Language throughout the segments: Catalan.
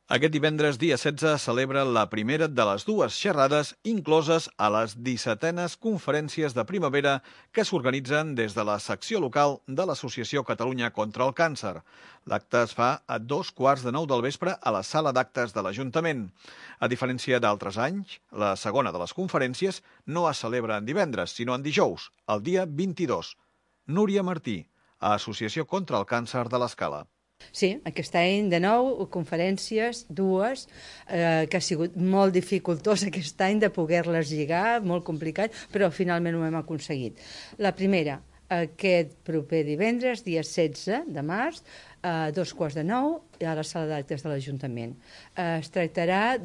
Aquest divendres, dia 16, celebra la primera de les dues xerrades incloses a les 17enes conferències de primavera que s'organitzen des de la secció local de l'Associació Catalunya contra el Càncer. L'acte es fa a 2:15 del vespre a la sala d'actes de l'Ajuntament. A diferència d'altres anys, la segona de les conferències no es celebra en divendres, sinó en dijous, el dia 22. Núria Martí, a Associació contra el Càncer de l'Escala. Sí, aquest any de nou conferències, dues, que ha sigut molt dificultós aquest any de poder-les lligar, molt complicat, però finalment ho hem aconseguit. La primera, aquest proper divendres, dia 16 de març, a 8:15, a la sala d'actes de l'Ajuntament. Es tractarà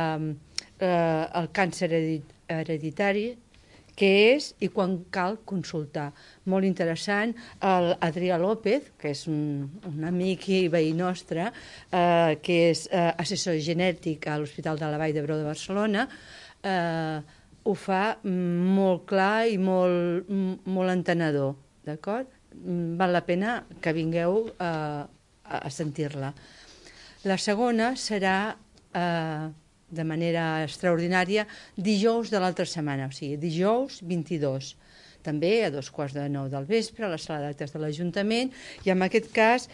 del càncer hereditari, què és i quan cal consultar. Molt interessant, l'Adrià López, que és un amic i veí nostre, que és assessor genètic a l'Hospital de la Vall d'Hebron de Barcelona, ho fa molt clar i molt entenedor, d'acord? Val la pena que vingueu a sentir-la. La segona serà de manera extraordinària, dijous de l'altra setmana, o sigui, dijous 22, també a 2:15 del vespre, a la sala d'actes de l'Ajuntament, i en aquest cas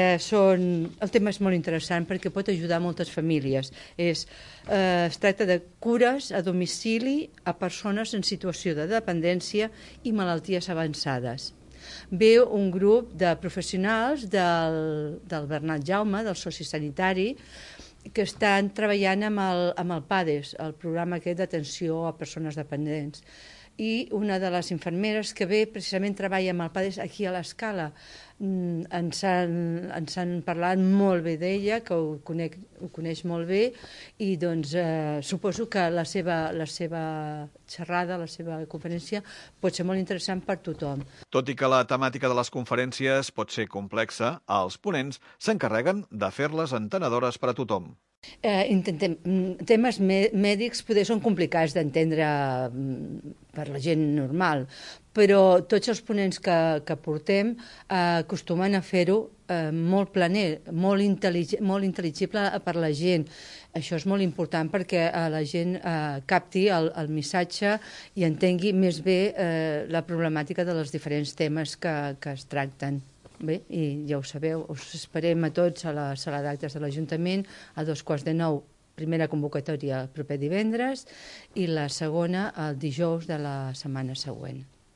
el tema és molt interessant perquè pot ajudar moltes famílies. Es tracta de cures a domicili a persones en situació de dependència i malalties avançades. Ve un grup de professionals del Bernat Jaume, del sociosanitari, que estan treballant amb el PADES, el programa aquest d'atenció a persones dependents. I una de les infermeres que ve precisament treballa amb el PADES aquí a l'Escala. Ens han parlat molt bé d'ella, que ho coneix molt bé, i doncs suposo que la seva xerrada, la seva conferència, pot ser molt interessant per tothom. Tot i que la temàtica de les conferències pot ser complexa, els ponents s'encarreguen de fer-les entenedores per a tothom. Temes mèdics poder són complicats d'entendre per la gent normal, però tots els ponents que portem acostumen a fer-ho molt planer, molt intel·ligible per la gent. Això és molt important perquè la gent capti el missatge i entengui més bé la problemàtica dels diferents temes que es tracten. Bé, i ja ho sabeu, us esperem a tots a la sala d'actes de l'Ajuntament a 8:15, primera convocatòria el proper divendres i la segona el dijous de la setmana següent.